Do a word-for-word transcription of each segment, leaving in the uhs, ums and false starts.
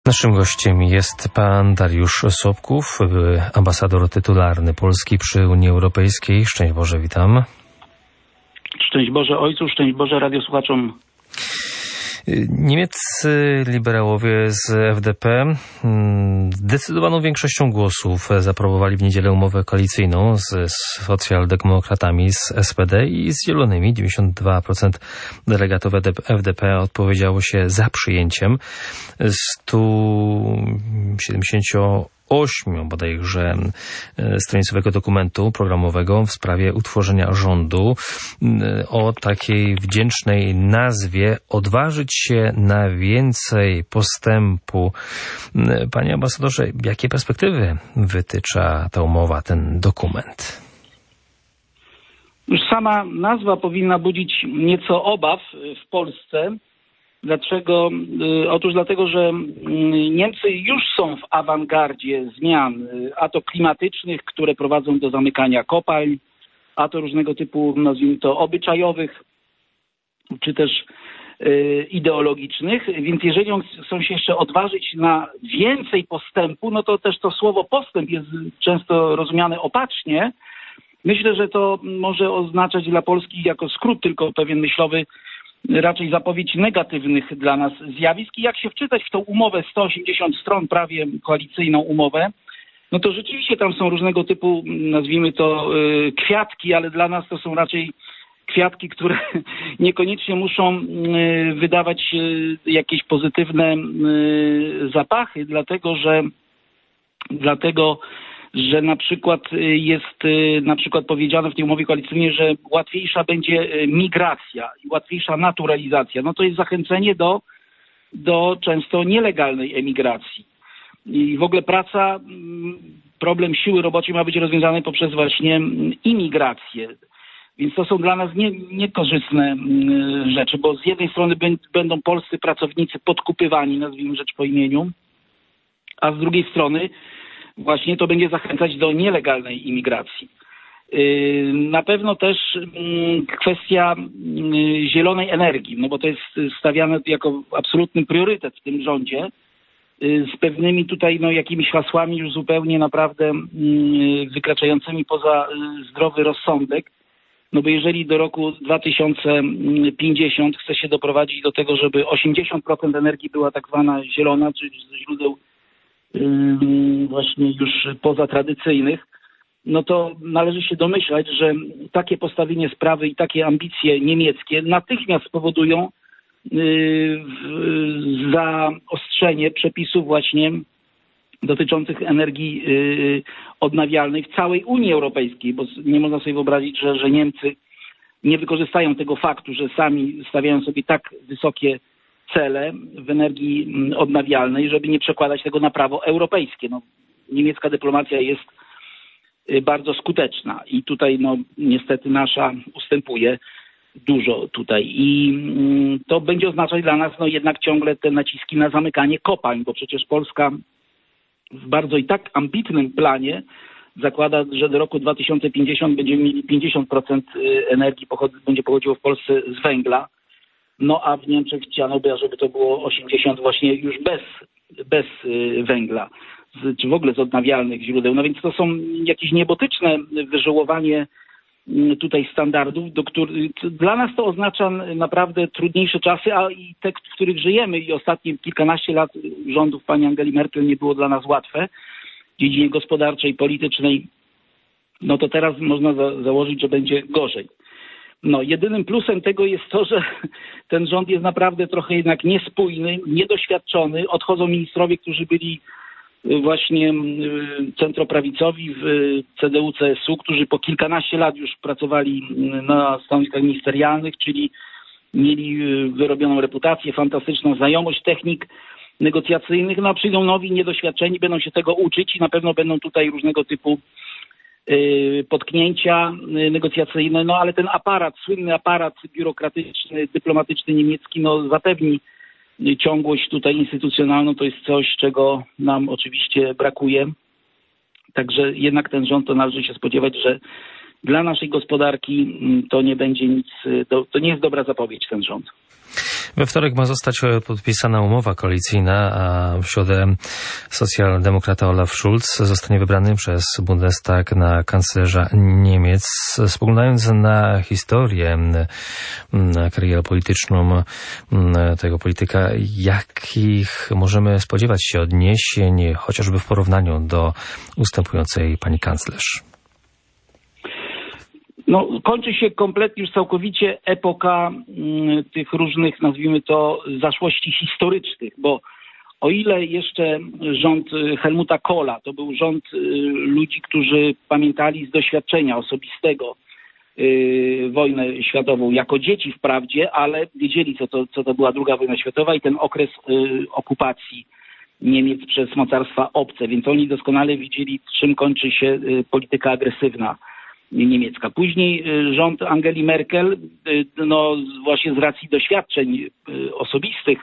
Naszym gościem jest pan Dariusz Sobków, były ambasador tytularny Polski przy Unii Europejskiej. Szczęść Boże, witam. Szczęść Boże Ojcu, szczęść Boże radiosłuchaczom. Niemieccy liberałowie z F D P zdecydowaną większością głosów zaaprobowali w niedzielę umowę koalicyjną z socjaldemokratami, z S P D i z Zielonymi. dziewięćdziesiąt dwa procent delegatów F D P odpowiedziało się za przyjęciem sto siedemdziesiąt ośmiu bodajże stronicowego dokumentu programowego w sprawie utworzenia rządu o takiej wdzięcznej nazwie "Odważyć się na więcej postępu". Panie ambasadorze, jakie perspektywy wytycza ta umowa, ten dokument? Już sama nazwa powinna budzić nieco obaw w Polsce. Dlaczego? Otóż dlatego, że Niemcy już są w awangardzie zmian, a to klimatycznych, które prowadzą do zamykania kopalń, a to różnego typu, nazwijmy to, obyczajowych, czy też ideologicznych. Więc jeżeli chcą się jeszcze odważyć na więcej postępu, no to też to słowo postęp jest często rozumiane opacznie. Myślę, że to może oznaczać dla Polski jako skrót tylko pewien myślowy, raczej zapowiedź negatywnych dla nas zjawisk. I jak się wczytać w tą umowę, sto osiemdziesiąt stron, prawie koalicyjną umowę, no to rzeczywiście tam są różnego typu, nazwijmy to, kwiatki, ale dla nas to są raczej kwiatki, które niekoniecznie muszą wydawać jakieś pozytywne zapachy, dlatego że dlatego że na przykład jest na przykład powiedziane w tej umowie koalicyjnej, że łatwiejsza będzie migracja i łatwiejsza naturalizacja. No to jest zachęcenie do, do często nielegalnej emigracji. I w ogóle praca, problem siły roboczej ma być rozwiązany poprzez właśnie imigrację. Więc to są dla nas nie, niekorzystne rzeczy, bo z jednej strony będą polscy pracownicy podkupywani, nazwijmy rzecz po imieniu, a z drugiej strony właśnie to będzie zachęcać do nielegalnej imigracji. Na pewno też kwestia zielonej energii, no bo to jest stawiane jako absolutny priorytet w tym rządzie, z pewnymi tutaj no, jakimiś hasłami już zupełnie naprawdę wykraczającymi poza zdrowy rozsądek. No bo jeżeli do roku dwa tysiące pięćdziesiątego chce się doprowadzić do tego, żeby osiemdziesiąt procent energii była tak zwana zielona, czyli ze źródeł właśnie już pozatradycyjnych, no to należy się domyślać, że takie postawienie sprawy i takie ambicje niemieckie natychmiast spowodują zaostrzenie przepisów właśnie dotyczących energii odnawialnej w całej Unii Europejskiej, bo nie można sobie wyobrazić, że, że Niemcy nie wykorzystają tego faktu, że sami stawiają sobie tak wysokie cele w energii odnawialnej, żeby nie przekładać tego na prawo europejskie. No, niemiecka dyplomacja jest bardzo skuteczna i tutaj no, niestety nasza ustępuje dużo tutaj. I to będzie oznaczać dla nas no, jednak ciągle te naciski na zamykanie kopalń, bo przecież Polska w bardzo i tak ambitnym planie zakłada, że do roku dwa tysiące pięćdziesiątego będziemy mieli pięćdziesiąt procent energii pochod- będzie pochodziło w Polsce z węgla. No a w Niemczech chciano by, żeby to było osiemdziesiąt właśnie już bez, bez węgla, z, czy w ogóle z odnawialnych źródeł. No więc to są jakieś niebotyczne wyżyłowanie tutaj standardów, do których dla nas to oznacza naprawdę trudniejsze czasy, a i te, w których żyjemy i ostatnie kilkanaście lat rządów pani Angeli Merkel nie było dla nas łatwe w dziedzinie gospodarczej, politycznej. No to teraz można za- założyć, że będzie gorzej. No, jedynym plusem tego jest to, że ten rząd jest naprawdę trochę jednak niespójny, niedoświadczony. Odchodzą ministrowie, którzy byli właśnie centroprawicowi w C D U C S U, którzy po kilkanaście lat już pracowali na stanowiskach ministerialnych, czyli mieli wyrobioną reputację, fantastyczną znajomość technik negocjacyjnych. No a przyjdą nowi, niedoświadczeni, będą się tego uczyć i na pewno będą tutaj różnego typu potknięcia negocjacyjne, no ale ten aparat, słynny aparat biurokratyczny, dyplomatyczny niemiecki, no zapewni ciągłość tutaj instytucjonalną. To jest coś, czego nam oczywiście brakuje. Także jednak ten rząd, to należy się spodziewać, że dla naszej gospodarki to nie będzie nic, to nie jest dobra zapowiedź ten rząd. We wtorek ma zostać podpisana umowa koalicyjna, a w środę socjaldemokrata Olaf Scholz zostanie wybrany przez Bundestag na kanclerza Niemiec. Spoglądając na historię, na karierę polityczną tego polityka, jakich możemy spodziewać się odniesień, chociażby w porównaniu do ustępującej pani kanclerz? No, kończy się kompletnie już całkowicie epoka y, tych różnych, nazwijmy to, zaszłości historycznych, bo o ile jeszcze rząd Helmuta Kohla to był rząd y, ludzi, którzy pamiętali z doświadczenia osobistego y, wojnę światową jako dzieci wprawdzie, ale wiedzieli, co to, co to była druga wojna światowa i ten okres y, okupacji Niemiec przez mocarstwa obce, więc oni doskonale widzieli, czym kończy się y, polityka agresywna niemiecka. Później rząd Angeli Merkel, no właśnie z racji doświadczeń osobistych,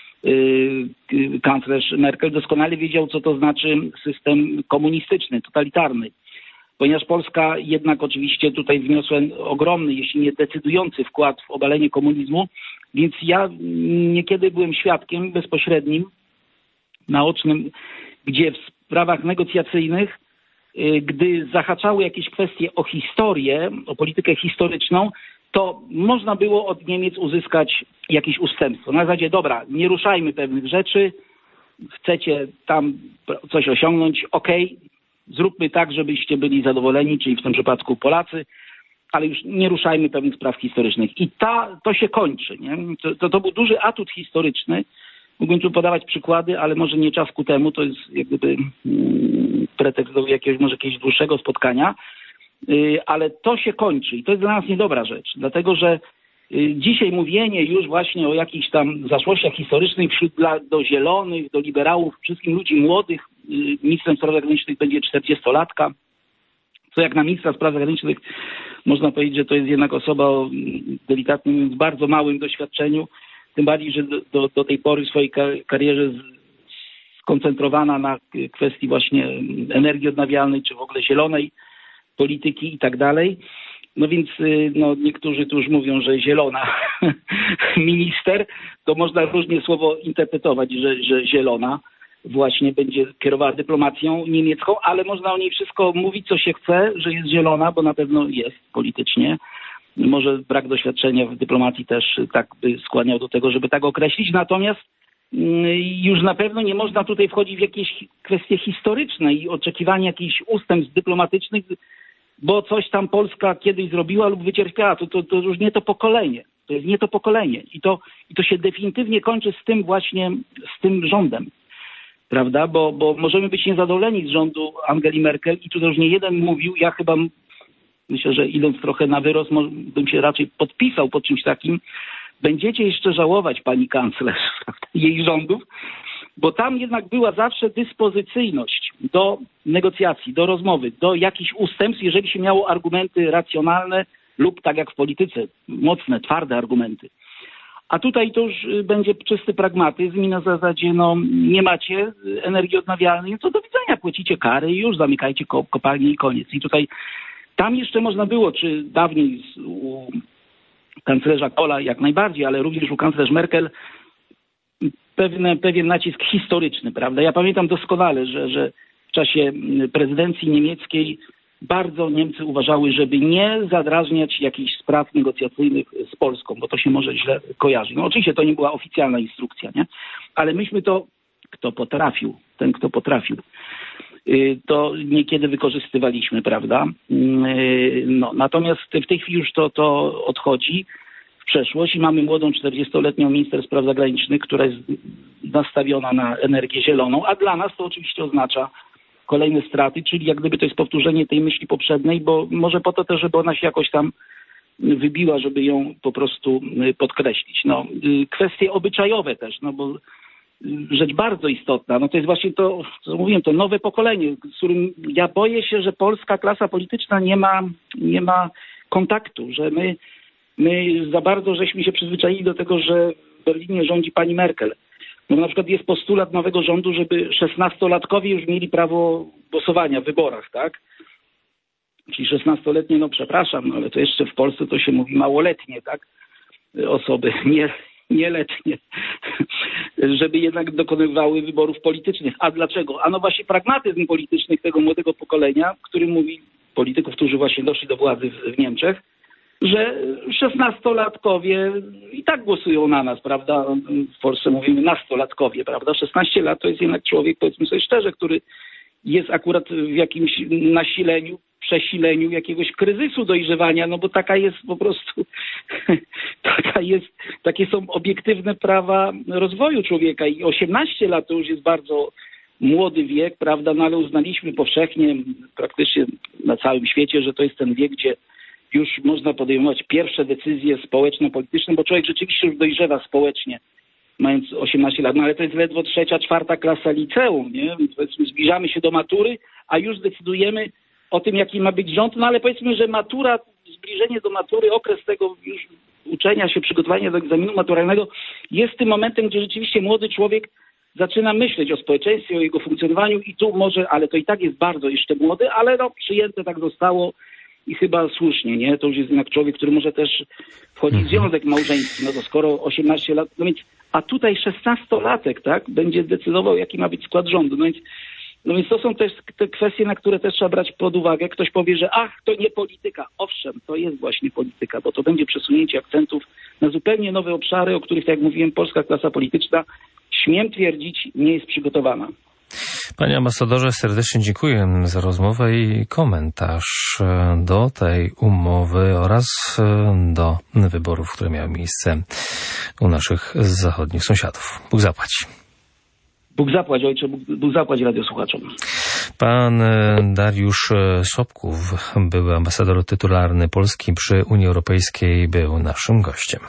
kanclerz Merkel doskonale wiedział, co to znaczy system komunistyczny, totalitarny. Ponieważ Polska jednak oczywiście tutaj wniosła ogromny, jeśli nie decydujący wkład w obalenie komunizmu, więc ja niekiedy byłem świadkiem bezpośrednim, naocznym, gdzie w sprawach negocjacyjnych, gdy zahaczały jakieś kwestie o historię, o politykę historyczną, to można było od Niemiec uzyskać jakieś ustępstwo. Na zasadzie, dobra, nie ruszajmy pewnych rzeczy, chcecie tam coś osiągnąć, okej, zróbmy tak, żebyście byli zadowoleni, czyli w tym przypadku Polacy, ale już nie ruszajmy pewnych spraw historycznych. I ta, to się kończy. Nie? To, to, to był duży atut historyczny. Mógłbym tu podawać przykłady, ale może nie czas ku temu, to jest jak gdyby mm, pretekst do jakiegoś, może jakiegoś dłuższego spotkania, yy, ale to się kończy i to jest dla nas niedobra rzecz, dlatego że yy, dzisiaj mówienie już właśnie o jakichś tam zaszłościach historycznych wśród dla, do zielonych, do liberałów, wszystkim ludzi młodych, yy, ministrem spraw zagranicznych będzie czterdziestolatka, co jak na ministra spraw zagranicznych można powiedzieć, że to jest jednak osoba o delikatnie mówiąc bardzo małym doświadczeniu. Tym bardziej, że do, do, do tej pory w swojej karierze skoncentrowana na kwestii właśnie energii odnawialnej, czy w ogóle zielonej polityki i tak dalej. No więc no, niektórzy tu już mówią, że zielona minister, to można różnie słowo interpretować, że, że zielona właśnie będzie kierowała dyplomacją niemiecką, ale można o niej wszystko mówić, co się chce, że jest zielona, bo na pewno jest politycznie. Może brak doświadczenia w dyplomacji też tak by skłaniał do tego, żeby tak określić. Natomiast już na pewno nie można tutaj wchodzić w jakieś kwestie historyczne i oczekiwania jakichś ustępstw dyplomatycznych, bo coś tam Polska kiedyś zrobiła lub wycierpiała. To, to, to już nie to pokolenie. To jest nie to pokolenie. I to, i to się definitywnie kończy z tym właśnie, z tym rządem. Prawda? Bo, bo możemy być niezadowoleni z rządu Angeli Merkel i tu już nie jeden mówił, ja chyba myślę, że idąc trochę na wyrost, bym się raczej podpisał pod czymś takim. Będziecie jeszcze żałować pani kanclerz jej rządów, bo tam jednak była zawsze dyspozycyjność do negocjacji, do rozmowy, do jakichś ustępstw, jeżeli się miało argumenty racjonalne lub tak jak w polityce, mocne, twarde argumenty. A tutaj to już będzie czysty pragmatyzm i na zasadzie, no nie macie energii odnawialnej, to do widzenia, płacicie kary i już zamykajcie kopalnie i koniec. I tutaj tam jeszcze można było, czy dawniej z, u kanclerza Kohla jak najbardziej, ale również u kanclerz Merkel pewne, pewien nacisk historyczny, prawda? Ja pamiętam doskonale, że, że w czasie prezydencji niemieckiej bardzo Niemcy uważały, żeby nie zadrażniać jakichś spraw negocjacyjnych z Polską, bo to się może źle kojarzyć. No oczywiście to nie była oficjalna instrukcja, nie? Ale myśmy to, kto potrafił, ten kto potrafił, to niekiedy wykorzystywaliśmy, prawda? No, natomiast w tej chwili już to, to odchodzi w przeszłość i mamy młodą czterdziestoletnią minister spraw zagranicznych, która jest nastawiona na energię zieloną, a dla nas to oczywiście oznacza kolejne straty, czyli jak gdyby to jest powtórzenie tej myśli poprzedniej, bo może po to też, żeby ona się jakoś tam wybiła, żeby ją po prostu podkreślić. No, kwestie obyczajowe też, no bo rzecz bardzo istotna, no to jest właśnie to, co mówiłem, to nowe pokolenie, z którym ja boję się, że polska klasa polityczna nie ma, nie ma kontaktu, że my, my za bardzo żeśmy się przyzwyczaili do tego, że w Berlinie rządzi pani Merkel. No na przykład jest postulat nowego rządu, żeby szesnastolatkowie już mieli prawo głosowania w wyborach, tak? Czyli szesnastoletnie, no przepraszam, no ale to jeszcze w Polsce to się mówi małoletnie, tak? Osoby, nie, nieletnie, żeby jednak dokonywały wyborów politycznych. A dlaczego? A no właśnie pragmatyzm polityczny tego młodego pokolenia, który mówi, polityków, którzy właśnie doszli do władzy w, w Niemczech, że szesnastolatkowie i tak głosują na nas, prawda? W Polsce mówimy nastolatkowie, prawda? szesnaście lat to jest jednak człowiek, powiedzmy sobie szczerze, który jest akurat w jakimś nasileniu, przesileniu jakiegoś kryzysu dojrzewania, no bo taka jest po prostu, taka jest, takie są obiektywne prawa rozwoju człowieka i osiemnaście lat to już jest bardzo młody wiek, prawda, no ale uznaliśmy powszechnie, praktycznie na całym świecie, że to jest ten wiek, gdzie już można podejmować pierwsze decyzje społeczno-polityczne, bo człowiek rzeczywiście już dojrzewa społecznie, mając osiemnaście lat, no ale to jest ledwo trzecia, czwarta klasa liceum, nie? Powiedzmy, zbliżamy się do matury, a już decydujemy o tym, jaki ma być rząd, no ale powiedzmy, że matura, zbliżenie do matury, okres tego już uczenia się, przygotowania do egzaminu maturalnego jest tym momentem, gdzie rzeczywiście młody człowiek zaczyna myśleć o społeczeństwie, o jego funkcjonowaniu i tu może, ale to i tak jest bardzo jeszcze młody, ale no przyjęte tak zostało i chyba słusznie, nie? To już jest jednak człowiek, który może też wchodzić w związek małżeński, no to skoro osiemnaście lat, no więc, a tutaj szesnastolatek, tak, będzie decydował, jaki ma być skład rządu, no więc No więc to są też te kwestie, na które też trzeba brać pod uwagę. Ktoś powie, że ach, to nie polityka. Owszem, to jest właśnie polityka, bo to będzie przesunięcie akcentów na zupełnie nowe obszary, o których, tak jak mówiłem, polska klasa polityczna, śmiem twierdzić, nie jest przygotowana. Panie ambasadorze, serdecznie dziękuję za rozmowę i komentarz do tej umowy oraz do wyborów, które miały miejsce u naszych zachodnich sąsiadów. Bóg zapłać. Bóg zapłać, ojcze, Bóg, Bóg zapłać radiosłuchaczom. Pan Dariusz Sobków, były ambasador tytularny Polski przy Unii Europejskiej, był naszym gościem.